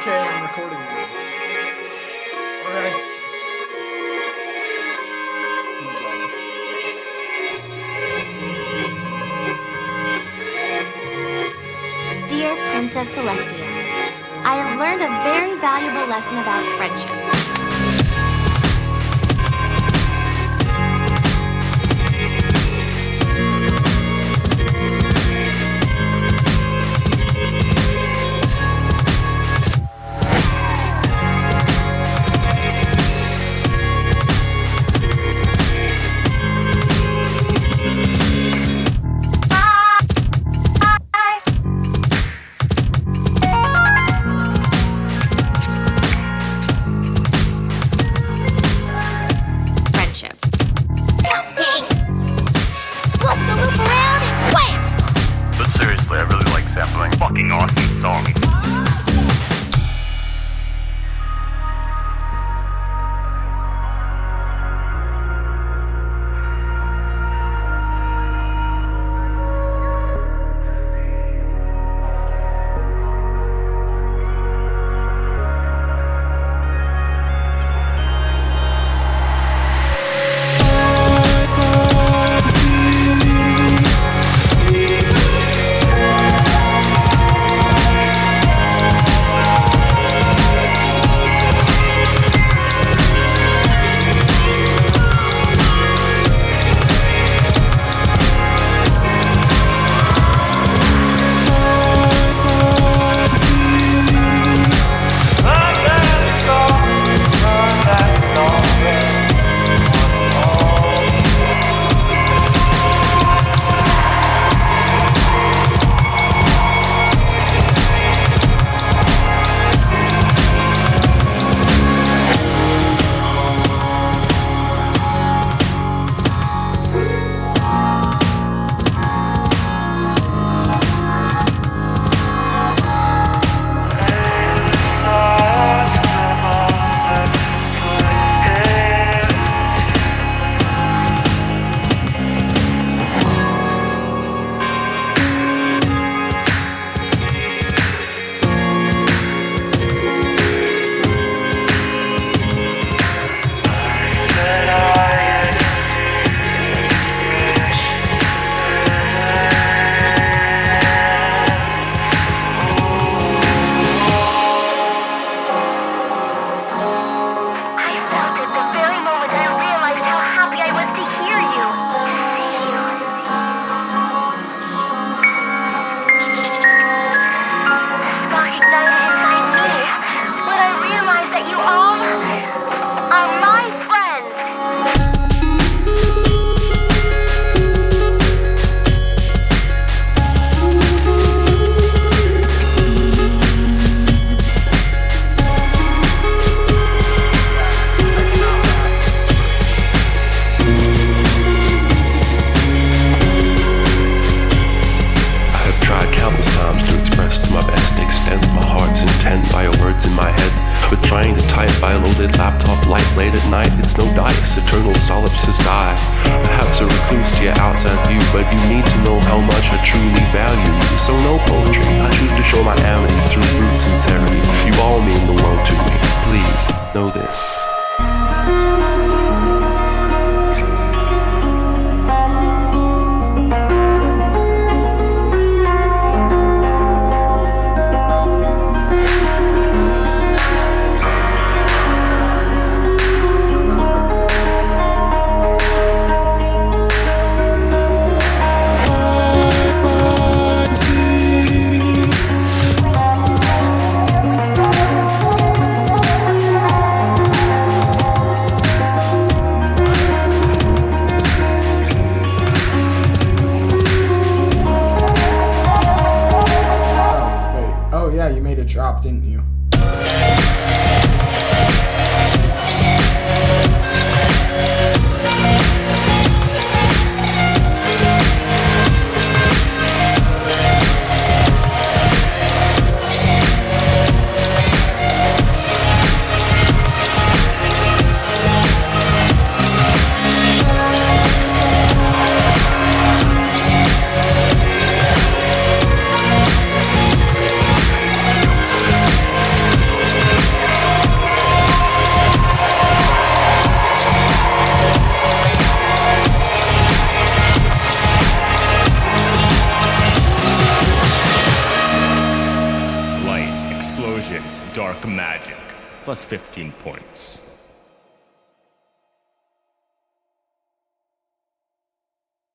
Okay, I'm recording now. Alright. Dear Princess Celestia, I have learned a very valuable lesson about friendship. Friendship. Cupcakes! Flip the loop around and wham! But seriously, I really like sampling fucking awesome songs. Trying to type by a loaded laptop light late at night. It's no dice, eternal solipsist I. Perhaps a recluse to your outside view, but you need to know how much I truly value you. So no poetry, I choose to show my amity through brute sincerity. You all mean the world to me, please know this. Drop, didn't you? Dark Magic, plus 15 points.